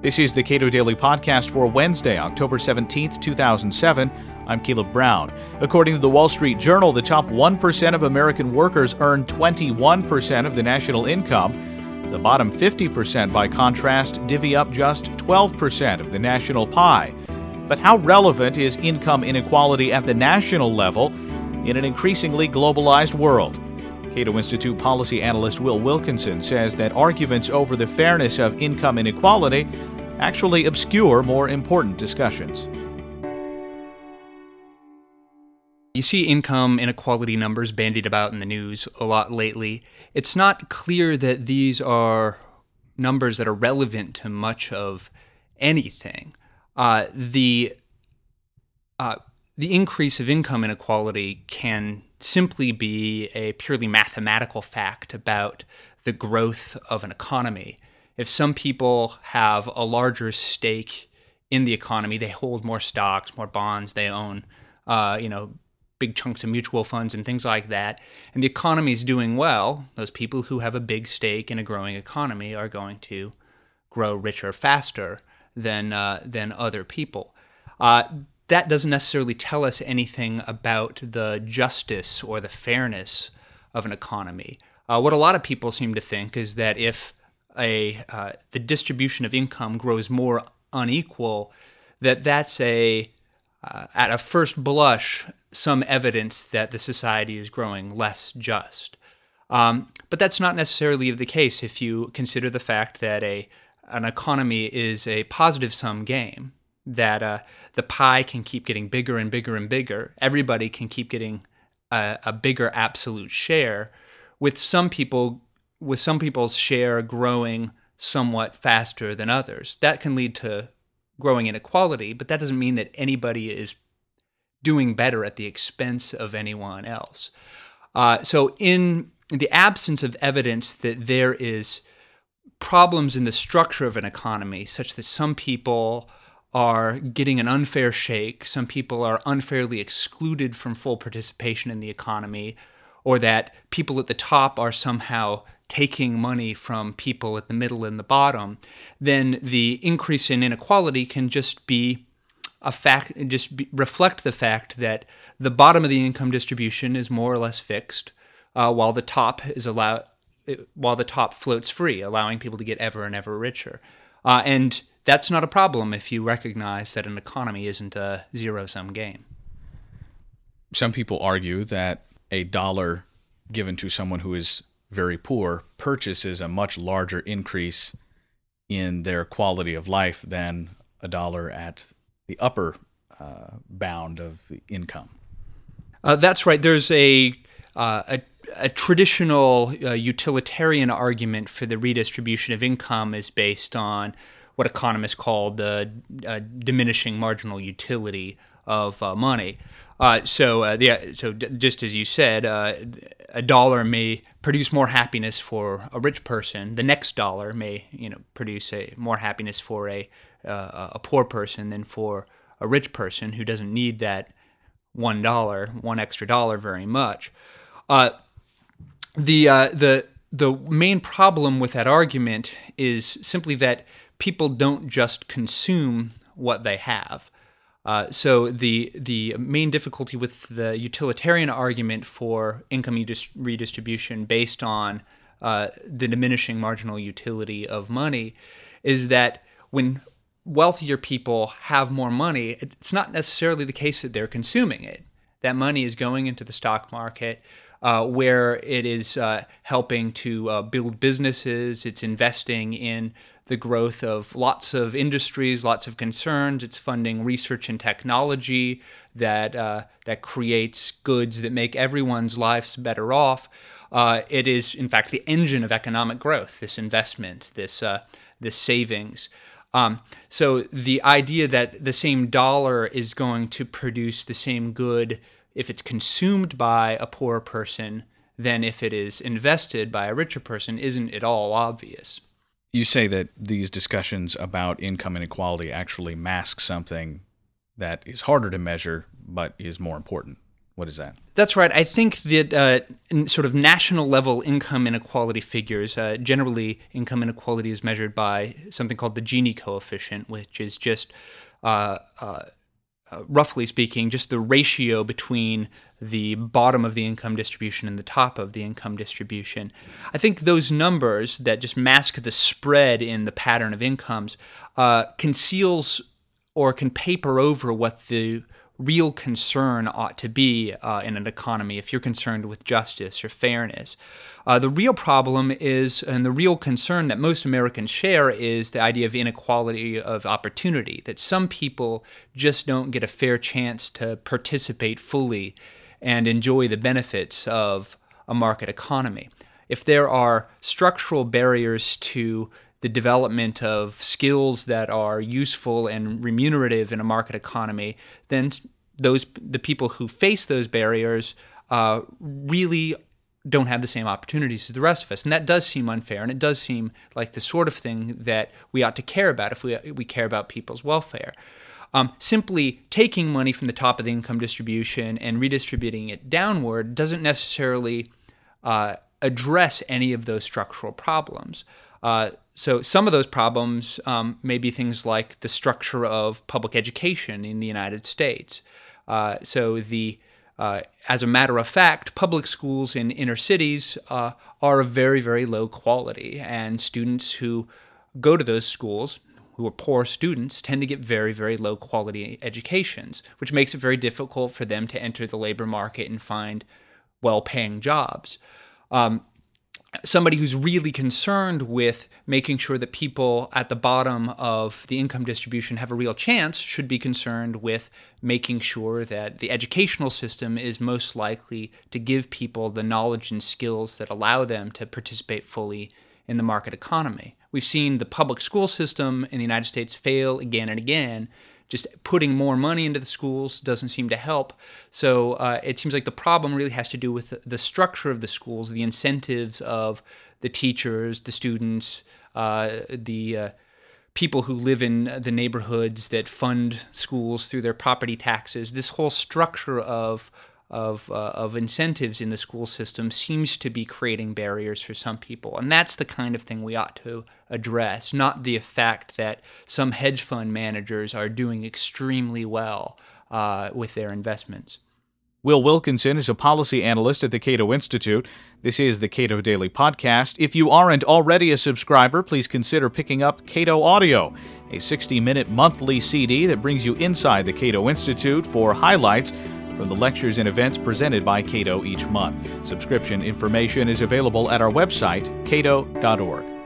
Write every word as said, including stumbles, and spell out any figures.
This is the Cato Daily Podcast for Wednesday, October seventeenth, two thousand seven. I'm Caleb Brown. According to the Wall Street Journal, the top one percent of American workers earn twenty-one percent of the national income. The bottom fifty percent, by contrast, divvy up just twelve percent of the national pie. But how relevant is income inequality at the national level in an increasingly globalized world? Cato Institute policy analyst Will Wilkinson says that arguments over the fairness of income inequality actually obscure more important discussions. You see income inequality numbers bandied about in the news a lot lately. It's not clear that these are numbers that are relevant to much of anything. Uh, the uh, the increase of income inequality can simply be a purely mathematical fact about the growth of an economy. If some people have a larger stake in the economy, they hold more stocks, more bonds, they own, uh, you know, big chunks of mutual funds and things like that, and the economy is doing well, those people who have a big stake in a growing economy are going to grow richer faster than uh, than other people. Uh, that doesn't necessarily tell us anything about the justice or the fairness of an economy. Uh, what a lot of people seem to think is that if a uh, the distribution of income grows more unequal, that that's a uh, at a first blush some evidence that the society is growing less just. Um, but that's not necessarily the case if you consider the fact that a an economy is a positive sum game, that uh, the pie can keep getting bigger and bigger and bigger. Everybody can keep getting a, a bigger absolute share, with some people with some people's share growing somewhat faster than others. That can lead to growing inequality, but that doesn't mean that anybody is doing better at the expense of anyone else. Uh, so in the absence of evidence that there is problems in the structure of an economy, such that some people are getting an unfair shake, some people are unfairly excluded from full participation in the economy, or that people at the top are somehow taking money from people at the middle and the bottom, then the increase in inequality can just be a fact, just be, reflect the fact that the bottom of the income distribution is more or less fixed, uh, while the top is allowed, while the top floats free, allowing people to get ever and ever richer. Uh, and that's not a problem if you recognize that an economy isn't a zero-sum game. Some people argue that a dollar given to someone who is very poor purchases a much larger increase in their quality of life than a dollar at the upper uh, bound of income. Uh, that's right. There's a uh, a, a traditional uh, utilitarian argument for the redistribution of income is based on what economists call the uh, diminishing marginal utility of uh, money. Uh, so, uh, the, so d- just as you said, uh, a dollar may produce more happiness for a rich person. The next dollar may, you know, produce a more happiness for a uh, a poor person than for a rich person who doesn't need that one dollar, one extra dollar very much. Uh, the uh, the the main problem with that argument is simply that people don't just consume what they have. Uh, so the the main difficulty with the utilitarian argument for income redistribution based on uh, the diminishing marginal utility of money is that when wealthier people have more money, it's not necessarily the case that they're consuming it. That money is going into the stock market, uh, where it is uh, helping to uh, build businesses. It's investing in the growth of lots of industries, lots of concerns. It's funding research and technology that uh, that creates goods that make everyone's lives better off. Uh, it is, in fact, the engine of economic growth, this investment, this uh, this savings. Um, so the idea that the same dollar is going to produce the same good if it's consumed by a poor person than if it is invested by a richer person isn't at all obvious. You say that these discussions about income inequality actually mask something that is harder to measure but is more important. What is that? That's right. I think that uh, sort of national level income inequality figures, uh, generally income inequality is measured by something called the Gini coefficient, which is just, uh, uh, uh, roughly speaking, just the ratio between the bottom of the income distribution and the top of the income distribution. I think those numbers that just mask the spread in the pattern of incomes uh, conceals or can paper over what the real concern ought to be uh, in an economy if you're concerned with justice or fairness. Uh, the real problem is, and the real concern that most Americans share, is the idea of inequality of opportunity, that some people just don't get a fair chance to participate fully and enjoy the benefits of a market economy. If there are structural barriers to the development of skills that are useful and remunerative in a market economy, then those the people who face those barriers uh, really don't have the same opportunities as the rest of us. And that does seem unfair, and it does seem like the sort of thing that we ought to care about if we we care about people's welfare. Um, simply taking money from the top of the income distribution and redistributing it downward doesn't necessarily uh, address any of those structural problems. Uh, so some of those problems um, may be things like the structure of public education in the United States. Uh, so the uh, as a matter of fact, public schools in inner cities uh, are of very, very low quality, and students who go to those schools, who are poor students, tend to get very, very low quality educations, which makes it very difficult for them to enter the labor market and find well-paying jobs. Um, somebody who's really concerned with making sure that people at the bottom of the income distribution have a real chance should be concerned with making sure that the educational system is most likely to give people the knowledge and skills that allow them to participate fully in the market economy. We've seen the public school system in the United States fail again and again. Just putting more money into the schools doesn't seem to help. So uh, it seems like the problem really has to do with the structure of the schools, the incentives of the teachers, the students, uh, the uh, people who live in the neighborhoods that fund schools through their property taxes. This whole structure of of uh, of incentives in the school system seems to be creating barriers for some people. And that's the kind of thing we ought to address, not the fact that some hedge fund managers are doing extremely well uh, with their investments. Will Wilkinson is a policy analyst at the Cato Institute. This is the Cato Daily Podcast. If you aren't already a subscriber, please consider picking up Cato Audio, a sixty-minute monthly C D that brings you inside the Cato Institute for highlights from the lectures and events presented by Cato each month. Subscription information is available at our website, cato dot org.